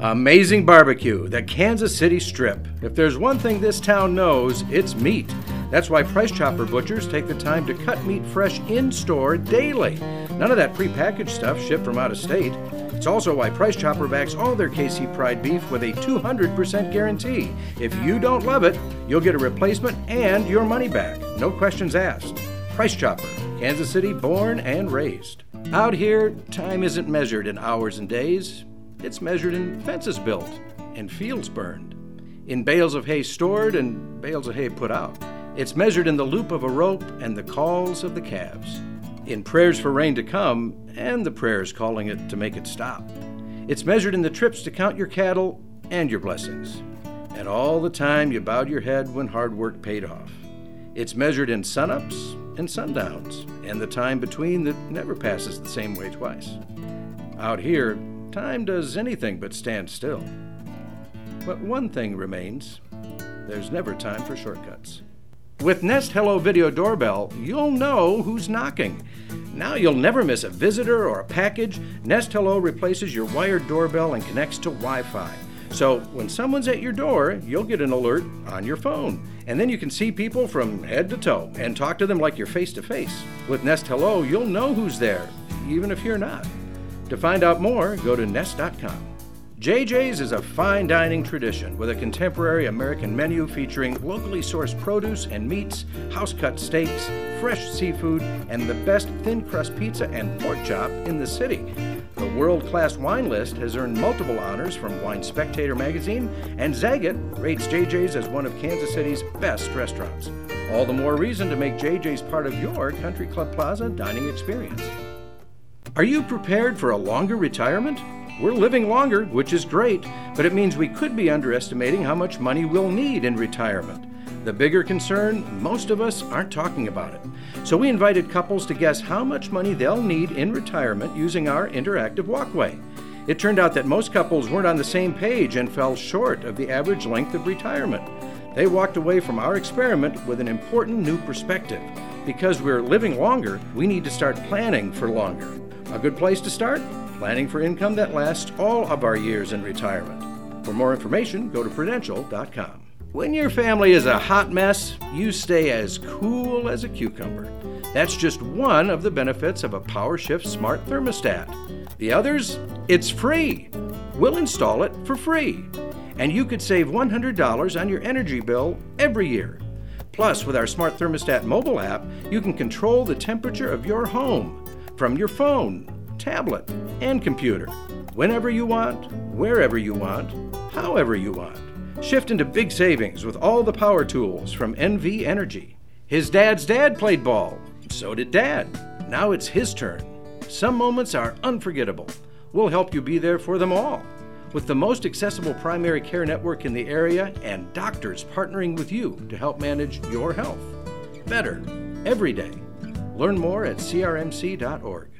Amazing barbecue, the Kansas City Strip. If there's one thing this town knows, it's meat. That's why Price Chopper butchers take the time to cut meat fresh in-store daily. None of that prepackaged stuff shipped from out of state. It's also why Price Chopper backs all their KC Pride beef with a 200% guarantee. If you don't love it, you'll get a replacement and your money back. No questions asked. Price Chopper, Kansas City born and raised. Out here, time isn't measured in hours and days. It's measured in fences built and fields burned, in bales of hay stored and bales of hay put out. It's measured in the loop of a rope and the calls of the calves, in prayers for rain to come and the prayers calling it to make it stop. It's measured in the trips to count your cattle and your blessings, and all the time you bowed your head when hard work paid off. It's measured in sunups and sundowns, and the time between that never passes the same way twice. Out here, time does anything but stand still. But one thing remains: there's never time for shortcuts. With Nest Hello Video Doorbell, you'll know who's knocking. Now you'll never miss a visitor or a package. Nest Hello replaces your wired doorbell and connects to Wi-Fi. So when someone's at your door, you'll get an alert on your phone. And then you can see people from head to toe and talk to them like you're face to face. With Nest Hello, you'll know who's there, even if you're not. To find out more, go to Nest.com. JJ's is a fine dining tradition with a contemporary American menu featuring locally sourced produce and meats, house-cut steaks, fresh seafood, and the best thin crust pizza and pork chop in the city. The world-class wine list has earned multiple honors from Wine Spectator magazine, and Zagat rates JJ's as one of Kansas City's best restaurants. All the more reason to make JJ's part of your Country Club Plaza dining experience. Are you prepared for a longer retirement? We're living longer, which is great, but it means we could be underestimating how much money we'll need in retirement. The bigger concern, most of us aren't talking about it. So we invited couples to guess how much money they'll need in retirement using our interactive walkway. It turned out that most couples weren't on the same page and fell short of the average length of retirement. They walked away from our experiment with an important new perspective. Because we're living longer, we need to start planning for longer. A good place to start? Planning for income that lasts all of our years in retirement. For more information, go to Prudential.com. When your family is a hot mess, you stay as cool as a cucumber. That's just one of the benefits of a PowerShift smart thermostat. The others, it's free. We'll install it for free. And you could save $100 on your energy bill every year. Plus, with our smart thermostat mobile app, you can control the temperature of your home from your phone, tablet, and computer. Whenever you want, wherever you want, however you want. Shift into big savings with all the power tools from NV Energy. His dad's dad played ball. So did Dad. Now it's his turn. Some moments are unforgettable. We'll help you be there for them all. With the most accessible primary care network in the area and doctors partnering with you to help manage your health. Better, every day. Learn more at crmc.org.